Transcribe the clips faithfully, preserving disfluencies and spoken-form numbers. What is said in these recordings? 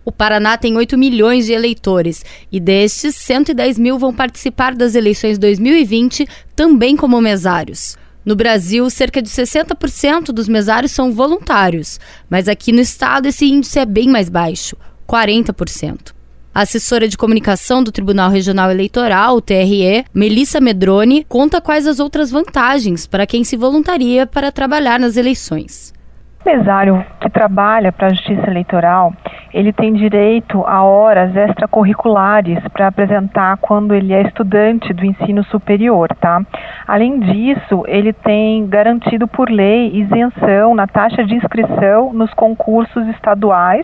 O Paraná tem oito milhões de eleitores e destes, cento e dez mil vão participar das eleições dois mil e vinte também como mesários. No Brasil, cerca de sessenta por cento dos mesários são voluntários, mas aqui no estado esse índice é bem mais baixo, quarenta por cento. A assessora de comunicação do Tribunal Regional Eleitoral, o T R E, Melissa Medroni, conta quais as outras vantagens para quem se voluntaria para trabalhar nas eleições. O mesário que trabalha para a Justiça Eleitoral, ele tem direito a horas extracurriculares para apresentar quando ele é estudante do ensino superior, tá? Além disso, ele tem garantido por lei isenção na taxa de inscrição nos concursos estaduais,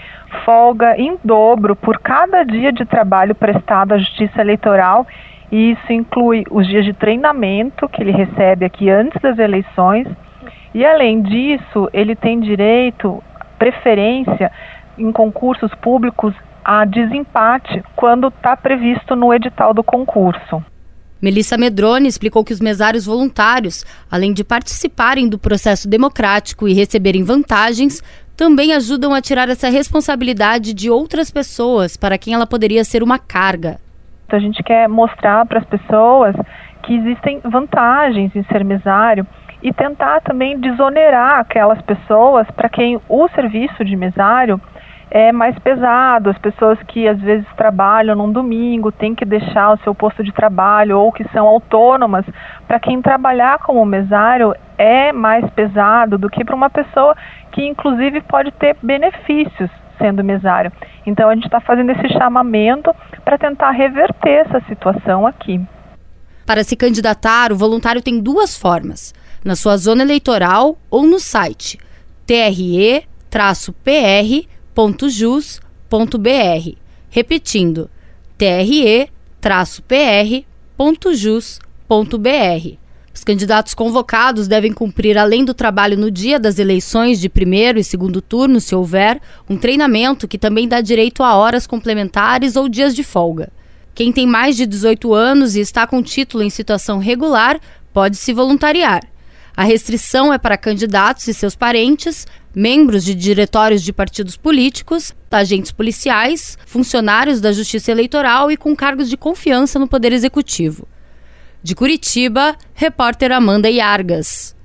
folga em dobro por cada dia de trabalho prestado à Justiça Eleitoral, e isso inclui os dias de treinamento que ele recebe aqui antes das eleições. E, além disso, ele tem direito, preferência, em concursos públicos, a desempate quando está previsto no edital do concurso. Melissa Medroni explicou que os mesários voluntários, além de participarem do processo democrático e receberem vantagens, também ajudam a tirar essa responsabilidade de outras pessoas para quem ela poderia ser uma carga. A gente quer mostrar para as pessoas que existem vantagens em ser mesário e tentar também desonerar aquelas pessoas para quem o serviço de mesário é mais pesado, as pessoas que às vezes trabalham num domingo, têm que deixar o seu posto de trabalho ou que são autônomas. Para quem trabalhar como mesário é mais pesado do que para uma pessoa que inclusive pode ter benefícios sendo mesário. Então a gente está fazendo esse chamamento para tentar reverter essa situação aqui. Para se candidatar, o voluntário tem duas formas: na sua zona eleitoral ou no site t r e traço p r ponto jus ponto b r. Repetindo, t r e traço p r ponto jus ponto b r. Os candidatos convocados devem cumprir, além do trabalho no dia das eleições de primeiro e segundo turno, se houver, um treinamento que também dá direito a horas complementares ou dias de folga. Quem tem mais de dezoito anos e está com título em situação regular pode se voluntariar. A restrição é para candidatos e seus parentes, membros de diretórios de partidos políticos, agentes policiais, funcionários da Justiça Eleitoral e com cargos de confiança no Poder Executivo. De Curitiba, repórter Amanda Iargas.